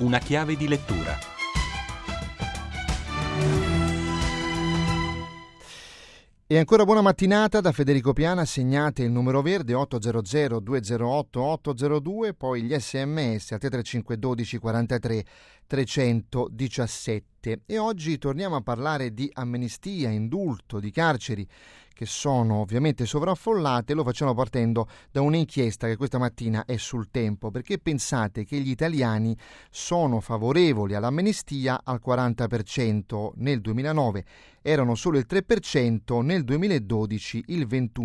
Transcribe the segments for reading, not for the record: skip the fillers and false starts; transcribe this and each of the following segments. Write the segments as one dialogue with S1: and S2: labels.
S1: Una chiave di lettura.
S2: E ancora buona mattinata da Federico Piana. Segnate il numero verde 800 208 802, poi gli sms al 335 12 43 317. E oggi torniamo a parlare di amnistia, indulto, di carceri che sono ovviamente sovraffollate. Lo facciamo partendo da un'inchiesta che questa mattina è sul Tempo, perché pensate che gli italiani sono favorevoli all'amnistia al 40%, nel 2009 erano solo il 3%, nel 2012 il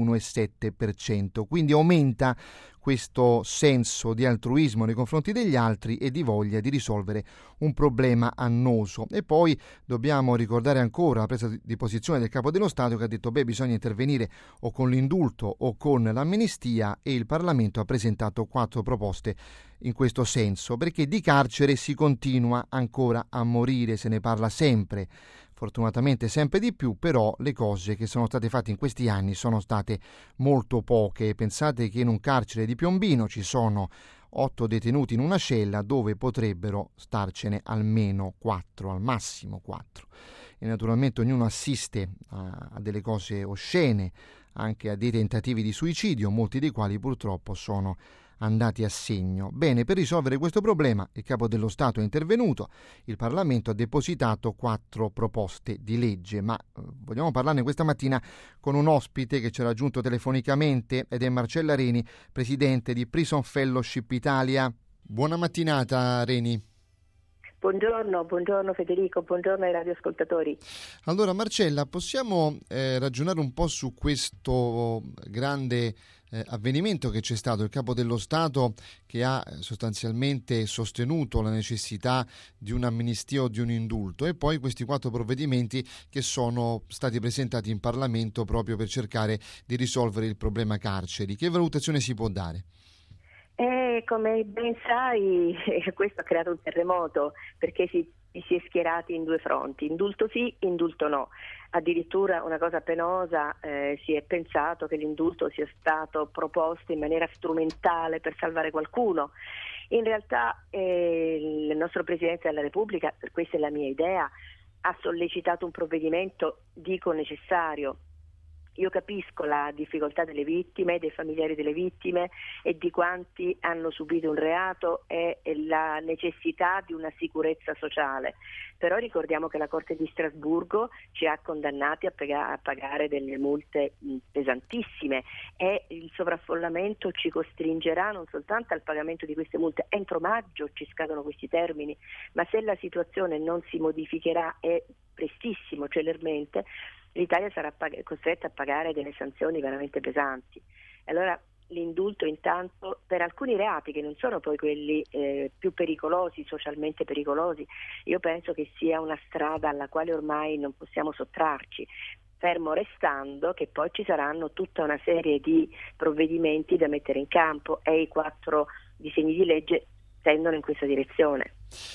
S2: 21,7%, quindi aumenta questo senso di altruismo nei confronti degli altri e di voglia di risolvere un problema annoso. E poi dobbiamo ricordare ancora la presa di posizione del Capo dello Stato, che ha detto bisogna intervenire o con l'indulto o con l'amnistia, e il Parlamento ha presentato 4 proposte in questo senso, perché di carcere si continua ancora a morire, se ne parla sempre, fortunatamente sempre di più, però le cose che sono state fatte in questi anni sono state molto poche. Pensate che in un carcere di Piombino ci sono 8 detenuti in una cella, dove potrebbero starcene almeno 4, al massimo 4. E naturalmente ognuno assiste a delle cose oscene, anche a dei tentativi di suicidio, molti dei quali purtroppo sono andati a segno. Bene, per risolvere questo problema il Capo dello Stato è intervenuto, il Parlamento ha depositato 4 proposte di legge, ma vogliamo parlarne questa mattina con un ospite che ci ha raggiunto telefonicamente ed è Marcella Reni, presidente di Prison Fellowship Italia. Buona mattinata Reni.
S3: Buongiorno Federico, buongiorno ai radioascoltatori.
S2: Allora Marcella, possiamo ragionare un po' su questo grande avvenimento che c'è stato, il Capo dello Stato che ha sostanzialmente sostenuto la necessità di un'amnistia o di un indulto, e poi questi 4 provvedimenti che sono stati presentati in Parlamento proprio per cercare di risolvere il problema carceri. Che valutazione si può dare?
S3: Come ben sai, questo ha creato un terremoto, perché si è schierati in 2 fronti, indulto sì, indulto no. Addirittura una cosa penosa, si è pensato che l'indulto sia stato proposto in maniera strumentale per salvare qualcuno. In realtà il nostro Presidente della Repubblica, questa è la mia idea, ha sollecitato un provvedimento, dico necessario. Io capisco la difficoltà delle vittime, dei familiari delle vittime e di quanti hanno subito un reato e la necessità di una sicurezza sociale. Però ricordiamo che la Corte di Strasburgo ci ha condannati a pagare delle multe pesantissime, e il sovraffollamento ci costringerà non soltanto al pagamento di queste multe. Entro maggio ci scadono questi termini, ma se la situazione non si modificherà prestissimo, celermente, l'Italia sarà costretta a pagare delle sanzioni veramente pesanti. Allora l'indulto intanto per alcuni reati, che non sono poi quelli più pericolosi, socialmente pericolosi, io penso che sia una strada alla quale ormai non possiamo sottrarci, fermo restando che poi ci saranno tutta una serie di provvedimenti da mettere in campo, e i 4 disegni di legge tendono in questa direzione.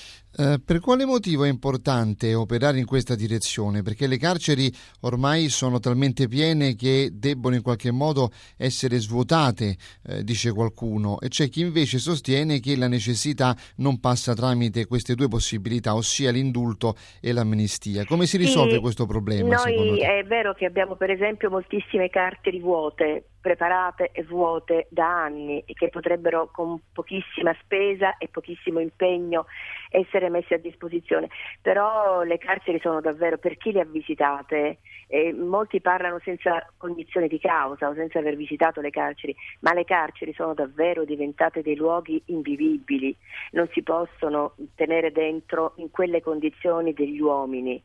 S2: Per quale motivo è importante operare in questa direzione? Perché le carceri ormai sono talmente piene che debbono in qualche modo essere svuotate, dice qualcuno, e c'è chi invece sostiene che la necessità non passa tramite queste 2 possibilità, ossia l'indulto e l'amnistia. Come si risolve questo problema, secondo te?
S3: È vero che abbiamo per esempio moltissime carceri vuote, preparate e vuote da anni, che potrebbero con pochissima spesa e pochissimo impegno essere messe a disposizione, però le carceri sono davvero, per chi le ha visitate, molti parlano senza cognizione di causa o senza aver visitato le carceri, ma le carceri sono davvero diventate dei luoghi invivibili, non si possono tenere dentro in quelle condizioni degli uomini.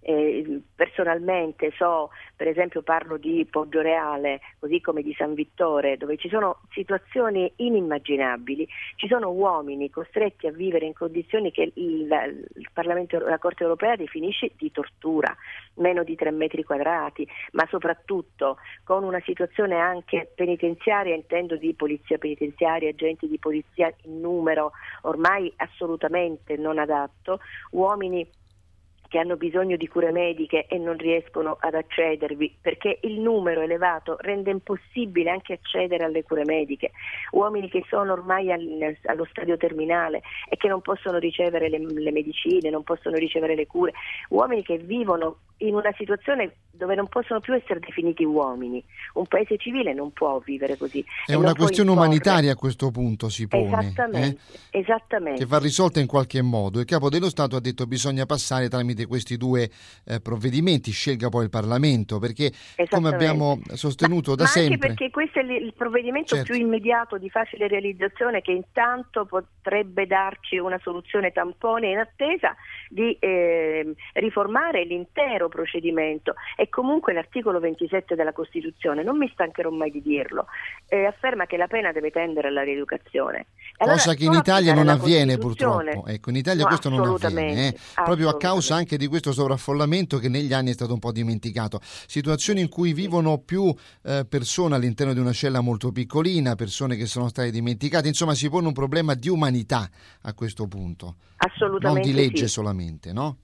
S3: Personalmente so, per esempio parlo di Poggioreale, così come di San Vittore, dove ci sono situazioni inimmaginabili, ci sono uomini costretti a vivere in condizioni che il Parlamento, la Corte europea definisce di tortura, meno di 3 metri quadrati, ma soprattutto con una situazione anche penitenziaria, intendo di polizia penitenziaria, agenti di polizia in numero ormai assolutamente non adatto, uomini che hanno bisogno di cure mediche e non riescono ad accedervi perché il numero elevato rende impossibile anche accedere alle cure mediche, uomini che sono ormai allo stadio terminale e che non possono ricevere le medicine, non possono ricevere le cure, uomini che vivono in una situazione dove non possono più essere definiti uomini. Un paese civile non può vivere così.
S2: È una questione umanitaria a questo punto, si pone.
S3: Esattamente.
S2: Che va risolta in qualche modo. Il Capo dello Stato ha detto che bisogna passare tramite questi due provvedimenti, scelga poi il Parlamento, perché come abbiamo sostenuto da sempre...
S3: Ma anche perché questo è il provvedimento più immediato, di facile realizzazione, che intanto potrebbe darci una soluzione tampone in attesa di riformare l'intero procedimento. E comunque l'articolo 27 della Costituzione, non mi stancherò mai di dirlo, afferma che la pena deve tendere alla rieducazione.
S2: Cosa che in Italia non avviene purtroppo. Ecco, in Italia questo non avviene, proprio a causa anche di questo sovraffollamento che negli anni è stato un po' dimenticato. Situazioni in cui vivono più persone all'interno di una cella molto piccolina, persone che sono state dimenticate, insomma si pone un problema di umanità a questo punto.
S3: Assolutamente
S2: non di legge solamente, no?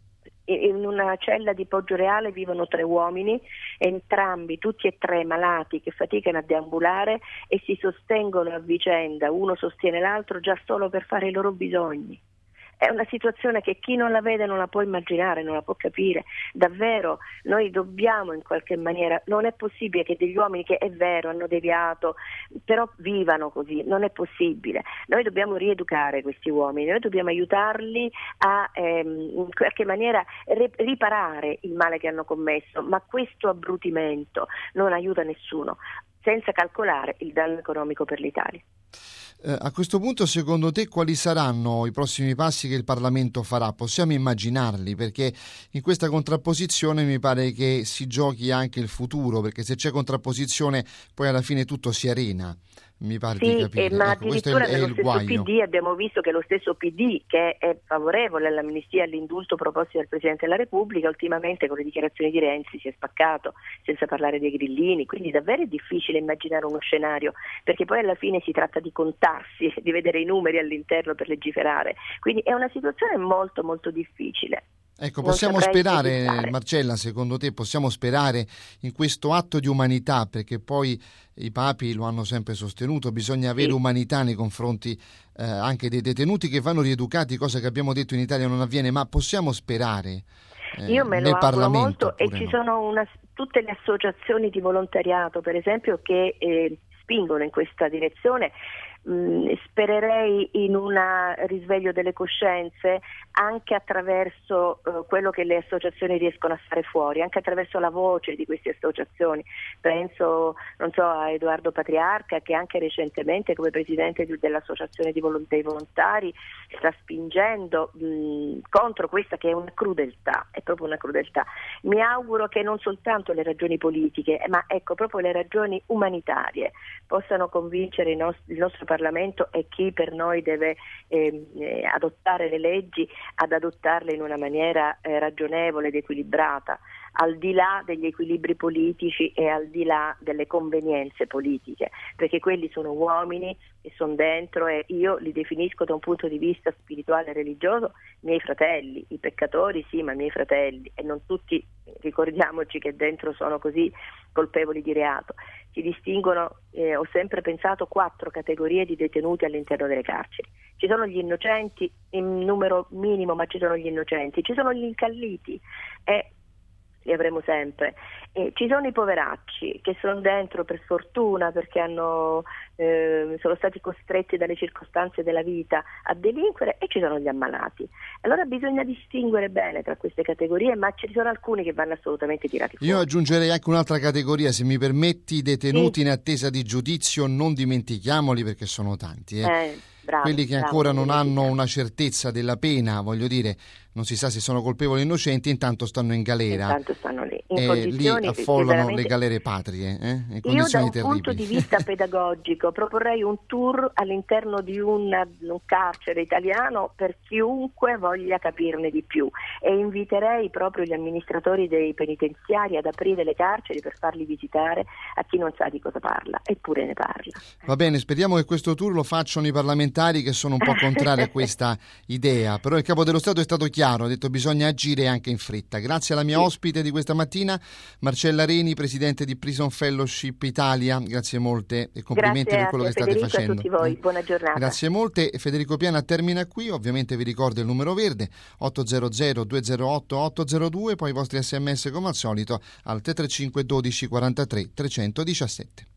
S3: In una cella di Poggioreale vivono 3 uomini, entrambi, tutti e 3 malati che faticano a deambulare e si sostengono a vicenda, uno sostiene l'altro già solo per fare i loro bisogni. È una situazione che chi non la vede non la può immaginare, non la può capire. Davvero noi dobbiamo in qualche maniera, non è possibile che degli uomini che è vero hanno deviato, però vivano così, non è possibile. Noi dobbiamo rieducare questi uomini, noi dobbiamo aiutarli a in qualche maniera riparare il male che hanno commesso, ma questo abbrutimento non aiuta nessuno, senza calcolare il danno economico per l'Italia.
S2: A questo punto, secondo te, quali saranno i prossimi passi che il Parlamento farà? Possiamo immaginarli? Perché in questa contrapposizione mi pare che si giochi anche il futuro, perché se c'è contrapposizione poi alla fine tutto si arena. Mi pare di capire.
S3: Ma
S2: ecco,
S3: addirittura
S2: questo è
S3: nello
S2: il
S3: stesso
S2: guaio.
S3: PD abbiamo visto che lo stesso PD, che è favorevole all'amnistia e all'indulto proposti dal Presidente della Repubblica, ultimamente con le dichiarazioni di Renzi si è spaccato, senza parlare dei grillini, quindi davvero è difficile immaginare uno scenario, perché poi alla fine si tratta di contarsi, di vedere i numeri all'interno per legiferare, quindi è una situazione molto molto difficile.
S2: Ecco, possiamo sperare, Marcella, secondo te possiamo sperare in questo atto di umanità, perché poi i papi lo hanno sempre sostenuto, bisogna avere umanità nei confronti anche dei detenuti che vanno rieducati, cosa che abbiamo detto in Italia non avviene, ma possiamo sperare
S3: Io me lo
S2: nel
S3: auguro
S2: Parlamento?
S3: Molto, e ci sono tutte le associazioni di volontariato, per esempio, che spingono in questa direzione. Spererei in un risveglio delle coscienze anche attraverso quello che le associazioni riescono a fare fuori, anche attraverso la voce di queste associazioni. Penso, a Edoardo Patriarca, che anche recentemente come presidente dell'associazione dei volontari sta spingendo contro questa che è una crudeltà, è proprio una crudeltà. Mi auguro che non soltanto le ragioni politiche, ma proprio le ragioni umanitarie possano convincere il nostro Parlamento e chi per noi deve adottare le leggi ad adottarle in una maniera ragionevole ed equilibrata, al di là degli equilibri politici e al di là delle convenienze politiche, perché quelli sono uomini che sono dentro e io li definisco da un punto di vista spirituale e religioso miei fratelli, i peccatori sì, ma miei fratelli, e non tutti, ricordiamoci che dentro sono così colpevoli di reato. Si distinguono, ho sempre pensato, 4 categorie di detenuti all'interno delle carceri. Ci sono gli innocenti, in numero minimo, ma ci sono gli innocenti, ci sono gli incalliti e li avremo sempre. Ci sono i poveracci che sono dentro per sfortuna perché sono stati costretti dalle circostanze della vita a delinquere, e ci sono gli ammalati. Allora bisogna distinguere bene tra queste categorie, ma ci sono alcuni che vanno assolutamente tirati fuori.
S2: Io aggiungerei anche un'altra categoria, se mi permetti, detenuti in attesa di giudizio, non dimentichiamoli perché sono tanti. Quelli che ancora non hanno una certezza della pena, voglio dire, non si sa se sono colpevoli o innocenti, intanto stanno in galera.
S3: Intanto stanno lì, in
S2: e
S3: condizioni
S2: lì affollano
S3: veramente...
S2: le galere patrie, in
S3: Io da un
S2: terribili.
S3: punto di vista pedagogico proporrei un tour all'interno di un carcere italiano per chiunque voglia capirne di più, e inviterei proprio gli amministratori dei penitenziari ad aprire le carceri per farli visitare a chi non sa di cosa parla, eppure ne parla.
S2: Va bene, speriamo che questo tour lo facciano i parlamentari parlamentari che sono un po' contrari a questa idea, però il Capo dello Stato è stato chiaro, ha detto bisogna agire anche in fretta. Grazie alla mia ospite di questa mattina, Marcella Reni, Presidente di Prison Fellowship Italia, grazie molte e complimenti per quello che state facendo.
S3: A tutti voi, buona giornata.
S2: Grazie molte. Federico Piana termina qui, ovviamente vi ricordo il numero verde 800 208 802, poi i vostri sms come al solito al 335 12 43 317.